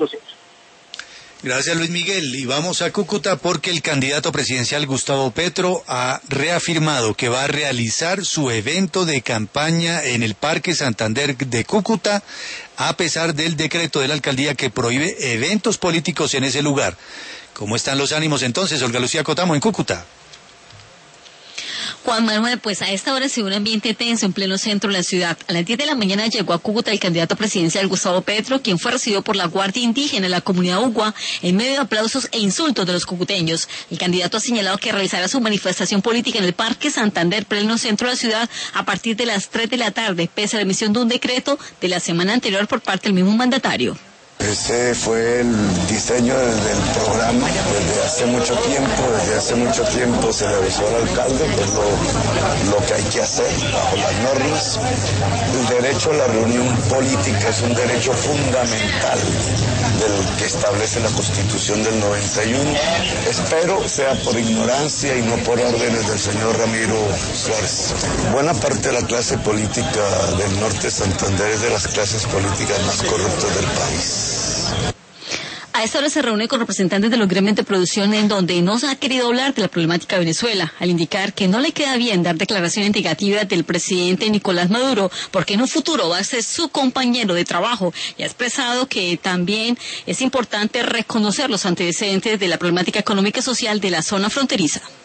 proceso. Gracias, Luis Miguel. Y vamos a Cúcuta porque el candidato presidencial Gustavo Petro ha reafirmado que va a realizar su evento de campaña en el Parque Santander de Cúcuta, a pesar del decreto de la alcaldía que prohíbe eventos políticos en ese lugar. ¿Cómo están los ánimos entonces, Olga Lucía Cotamo, en Cúcuta? Juan Manuel, pues a esta hora se ve un ambiente tenso en pleno centro de la ciudad. A las 10 de la mañana llegó a Cúcuta el candidato presidencial Gustavo Petro, quien fue recibido por la Guardia Indígena de la comunidad Ugua en medio de aplausos e insultos de los cucuteños. El candidato ha señalado que realizará su manifestación política en el Parque Santander, pleno centro de la ciudad, a partir de las 3 de la tarde, pese a la emisión de un decreto de la semana anterior por parte del mismo mandatario. Ese fue el diseño del programa desde hace mucho tiempo se le avisó al alcalde que es lo que hay que hacer bajo las normas. El derecho a la reunión política es un derecho fundamental del que establece la Constitución del 91. Espero sea por ignorancia y no por órdenes del señor Ramiro Suárez. Buena parte de la clase política del norte de Santander es de las clases políticas más corruptas del país. A esta hora se reúne con representantes de los gremios de producción en donde no se ha querido hablar de la problemática de Venezuela, al indicar que no le queda bien dar declaraciones negativas del presidente Nicolás Maduro, porque en un futuro va a ser su compañero de trabajo, y ha expresado que también es importante reconocer los antecedentes de la problemática económica y social de la zona fronteriza.